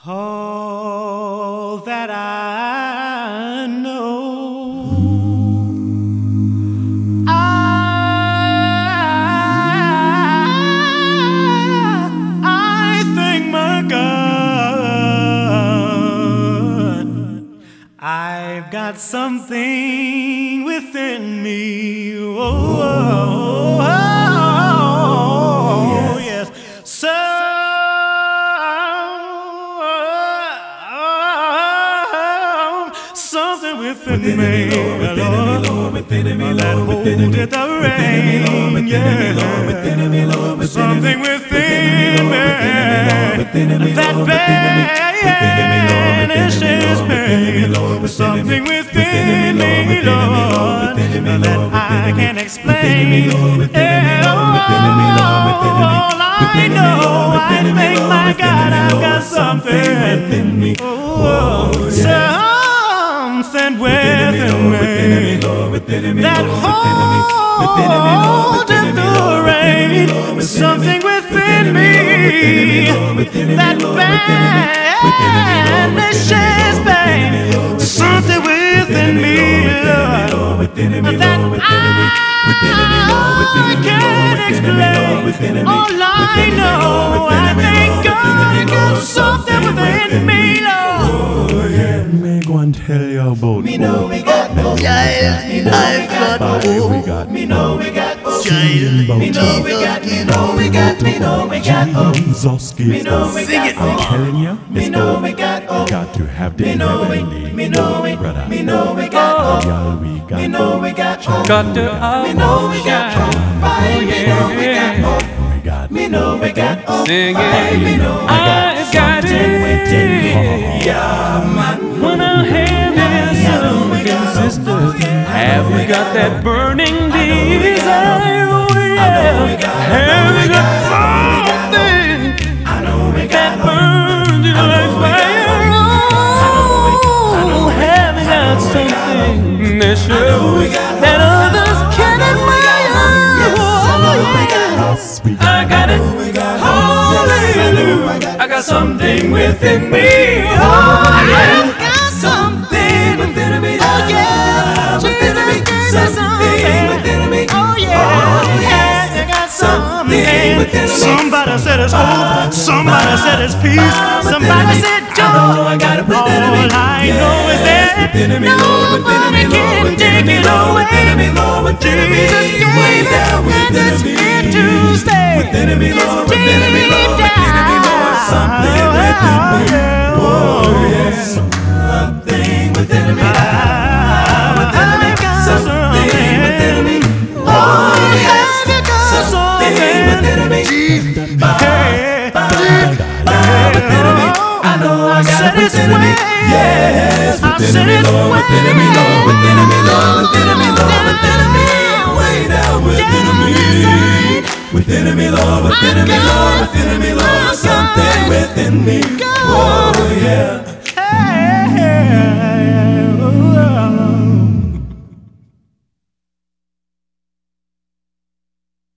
All that I know, I thank my God. I've got something within me. Oh, yes. Something within me, Lord, that holdeth the rain, yeah. Something within me that banishes pain. Something within me, Lord, that I can't explain. All I know, I thank my God, I've got something within me. Something within me that holdeth the rain. Something within me that banishes pain. Something within me, Lord, that I can't explain. All I know, I thank God I got something within me, Lord. Go and tell you about me know we got hope. Child, I've got hope. Me know we got hope. Child, me know we got, me know we got, me know we got hope. Jesus gives us. Sing it. I'm telling you, Me know we got hope. got to have the Me know heavenly. me know we, brother. me know we got hope. Y'all, we got Me know we got hope. Got to Me know we got hope. Bye, me know we got hope. we got. Me know we got hope. Sing Bye, me it. know we got I've got it. yeah, man. When our hand is inconsistent, have we got that burning desire? Oh, yeah. Have we got something that burns you like fire? Oh, have we got something that shows that others can admire? Oh, yeah. I got it. Hallelujah. I got something within me. Oh, yeah. Something within me. Oh, yeah. Within me. Something within me. Oh, yeah. I got something within me. Somebody said it's hope. Somebody said it's peace. Somebody said joy. I got it within me. All I know is that nobody can take it away. Jesus gave it and it's here to stay. Within me, Lord. Within me, Lord. Within me, Lord. Something within me. Oh, yeah. Something within me. Something within me. Oh, yes. Something within me. I know I got it within me. Yes, within me, Lord. Within me, Lord. Within me, Lord. Within me, Lord. Within me. Way down within me. Within me, Lord. Within me, Lord. Within me, Lord. Something within me. Oh, yeah.